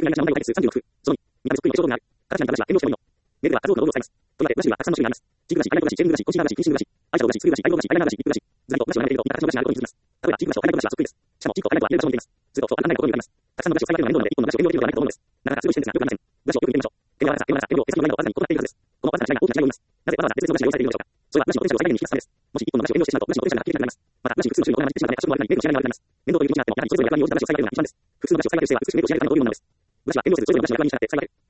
になりました。36。その2、見た目そっくりの症状がある。形なり形は変動してもいいの。メールでは数多くの道具を使います。とりわけ、ブラシにはたくさんの種類があります。チークブラシ、アイライトブラシ、チェーンブラシ、コンシーラーブラシ、フィニッシングブラシ、アイシャドウブラシ、スクールブラシ、アイローブラシ、アイライナーブラシ、リップブラシ、ズラリとブラシを並べていると、見た形のブラシがあることに気づきます。例えば、チークブラシとアイライトブラシはそっくりです。しかも、チークとアイライトは見える場所も似ています。ずっと、そう、アイライトは見える場所も似ています。ずっと、考えることを読みます。たくさんのブラシを使い分けるのは面倒なので、一本のブラシを延々と広げるのがいいと思うのです。なかなかすごい施設がよくありません。ブラシをよく見てみましょう。手の長さ、手の長さ、手の長さ、手の長さをわずかに行っているはずです。このわずかな違いが大きな違いを生みます。なぜわざわざ別々のブラシが用意されているのでしょうか。それはブラシのポテンシャルを最大限に引き出すためです。もし一本のブラシを延々としてしまうと、ブラシのポテンシャルがはっきりなくなります。また、ブラシ複数の種類を同じしてしまうため、多少の割合にメールの仕上がりが悪くなります。面倒という気持ちになっても、やはりそれぞれの役割に応じたブラシを使い分けるのが一番です。複数のブラシを使い分ける姿勢は美しいメールを仕上げるための要領なのです。ブラシは遠慮せずそれぞれのブラシの役割に従って使い分ける。